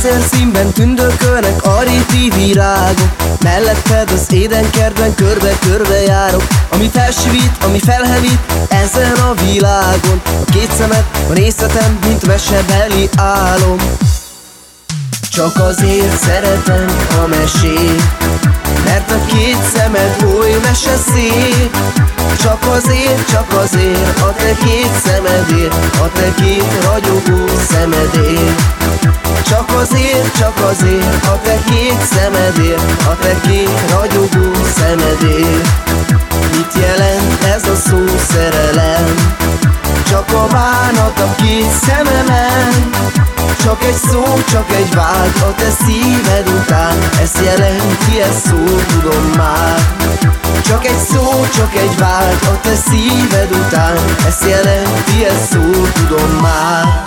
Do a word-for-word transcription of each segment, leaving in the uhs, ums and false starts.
Ezer színben tündökölnek a réti virágok, melletted az édenkertben körbe-körbe járok. Ami felsivít, ami felhevít ezen a világon, a két szemed, a nézhetem, mint mesebeli álom. Csak azért szeretem a mesét, mert a két szemed oly meseszép. Csak azért, csak azért, a te két szemedért, a te két ragyogó szemedért. Csak azért, csak azért, a te két szemedért, a te két ragyogó szemedért. Mit jelent ez a szó szerelem? Csak a bánat a két szememen. Csak egy szó, csak egy vágy a te szíved után. Ezt jelenti, ezt szó, tudom már. Csak egy szó, csak egy vágy a te szíved után. Ezt jelenti, ezt szó, tudom már.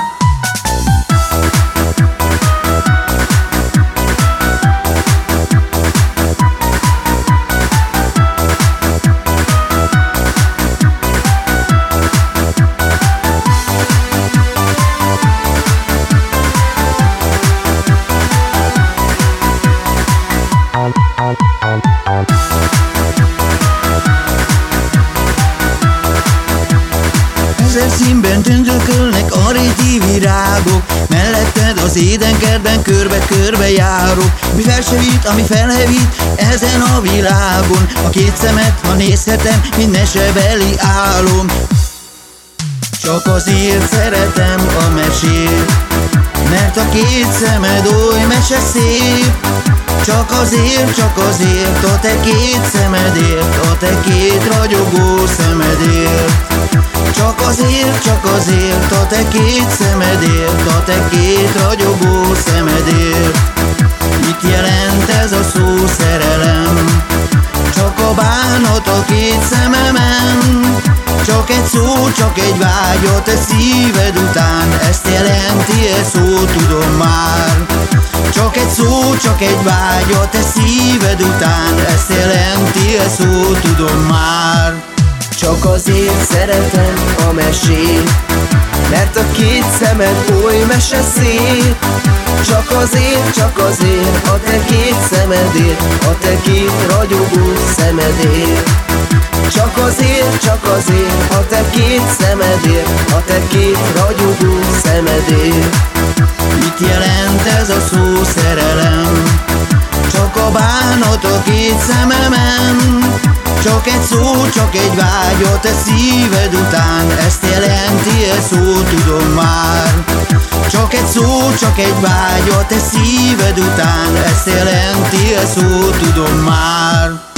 Ezer színben tündökölnek a réti virágok, melletted az édenkertben körbe-körbe járok. Mi felsevít, ami felhevít ezen a világon, a két szemed, ha nézhetem, mint mesebeli álom. Csak azért szeretem a mesét, mert a két szemed oly meseszép. Csak azért, csak azért, a te két szemedért, a te két ragyogó szemedért. Csak azért, csak azért, a te két szemedért, a te két ragyogó szemedért. Mit jelent ez a szó szerelem? Csak a bánat a két szememen. Csak egy szó, csak egy vágy a te szíved után. Ezt jelenti, ez szó, tudom már. Csak egy szó, csak egy vágy a te szíved után. Ezt jelenti, ez szó, tudom már. Csak azért szeretem a mesét, mert a két szemed oly meseszép. Csak azért, csak azért, a te két szemedért, a te két ragyogó szemedért. Csak azért, csak azért, a te két szemedért, a te két ragyogó szemedért. Mit jelent ez a szó szerelem? Csak a bánat a két szememen. Csak egy szó, csak egy vágy a te szíved után. Ezt jelenti, ez szó, tudom már. Csak egy szó, csak egy vágy a te szíved után. Ezt jelenti, ez szó, tudom már.